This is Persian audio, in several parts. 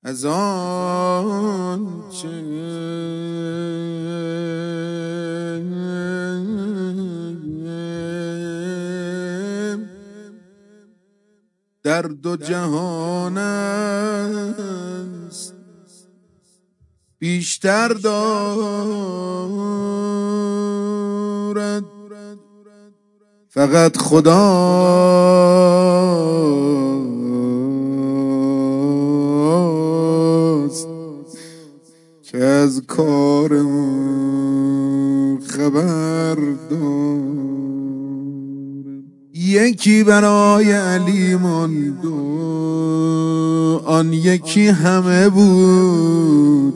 از آنچه در دو جهان است بیشتر دارد فقط خداست که از کار خبر دارد. یکی برای علی ماند و آن یکی همه بود.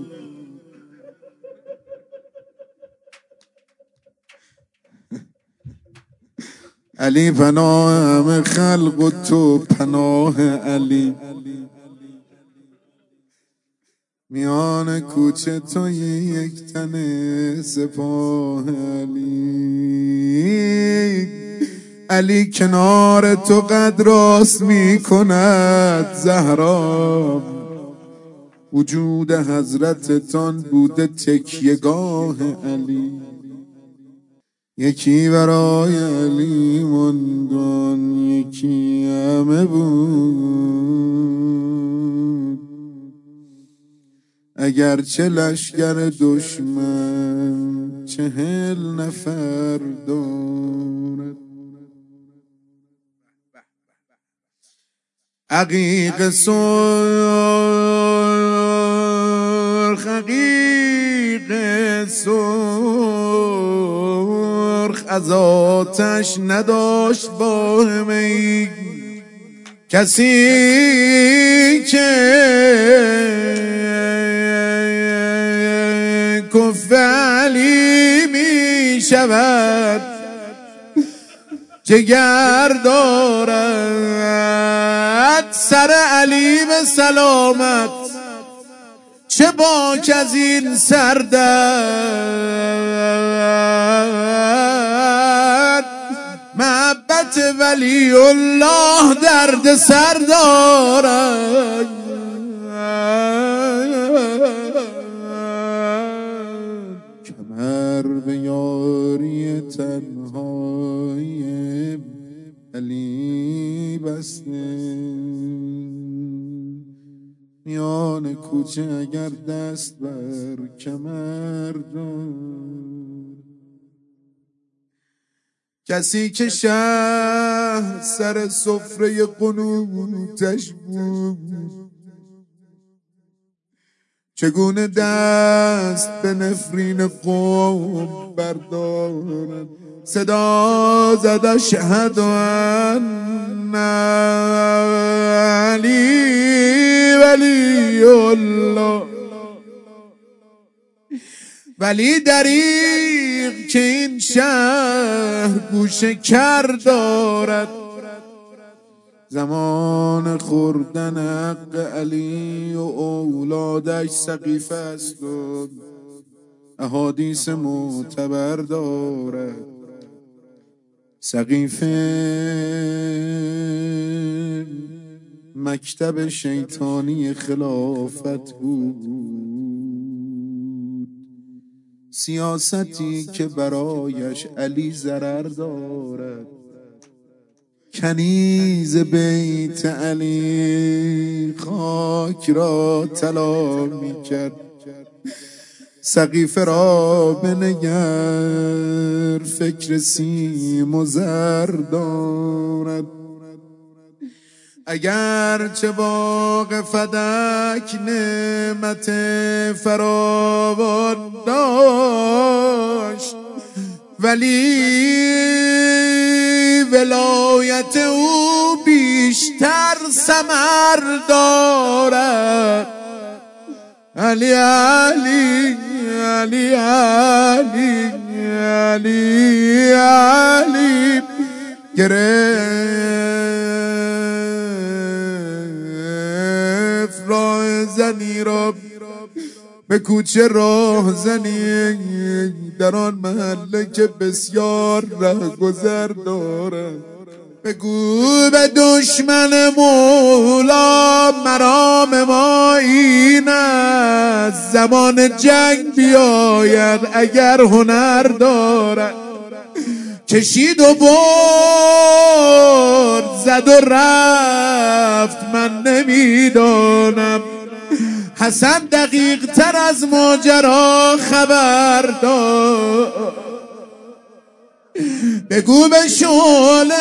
علی پناه همه خلق و تو پناه علی. میان کوچه تو یک تن سپاه علی. علی کنار تو قد راست می کند زهرا. وجود حضرتتان بوده تکیهگاه علی. یکی برای علی ماندان یکی همه بود. اگرچه لشکر دشمن 40 نفر دارد. عقیق سرخ عقیق سرخ از آتش نداشت با می. کسی که کف علی می شود جگر دارد. سر علی به سلامت چه باک از این سردرد. محبت ولی الله درد سر دارد. کمر به یاری تنهای علی بسته. میان کوچه اگر دست بر کمر دار. کسی که شهر سر سفره قنوتش بود چگونه دست به نفرین قوم بردارد. صدا زد اشهد ان علی ولی الله. ولی دریغ که این شهر گوشه کر دارد. زمان خوردن حق علی و اولادش سقیفه است و احادیث معتبر دارد. سقیفه مکتب شیطانی خلافت بود. سیاستی که برایش علی ضرر دارد. کنیز بیت علی خاک را طلا می کرد. سقیفه را بنگر فکر سیم و زر دارد. اگر چه باغ فدک نعمت فراوان داشت ولی ولایت او بیشتر ثمر دارد. علی علی علی علی علی علی گرفت راه زنی را به کوچه راه زنی در آن محله که بسیار رهگذر دارد. بگو به دشمن مولا مرام ما این است، زمان جنگ بیاید اگر هنر دارد. کشید و برد زد و رفت من نمیدانم، حسن دقیق تر از ماجرا خبر داد. بگو به شعله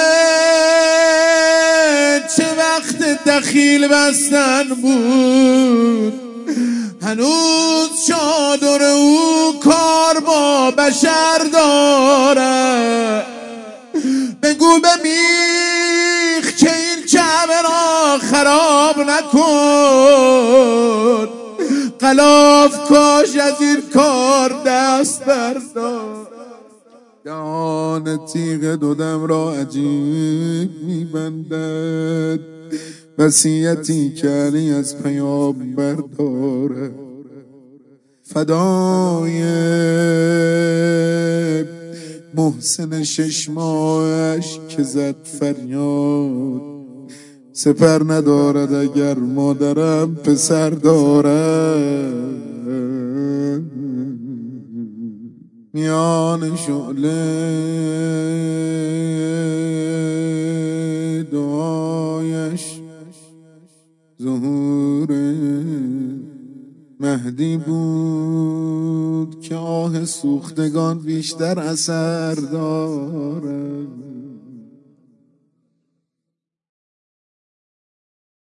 چه وقت دخیل بستن بود، هنوز چادر او کار با بشر داره. بگو به میخ که این جعبه را خراب نکن، غلاف کاش از این کار دست بردار. دهان تیغ دودم را عجیب میبندد، وصیتی کردی از پیامبر داره. فدای محسن 6 ماهش که زد فریاد، سپر ندارد اگر مادرم پسر دارد. میان شعله دعایش ظهور مهدی بود که آه سوختگان بیشتر اثر دارد.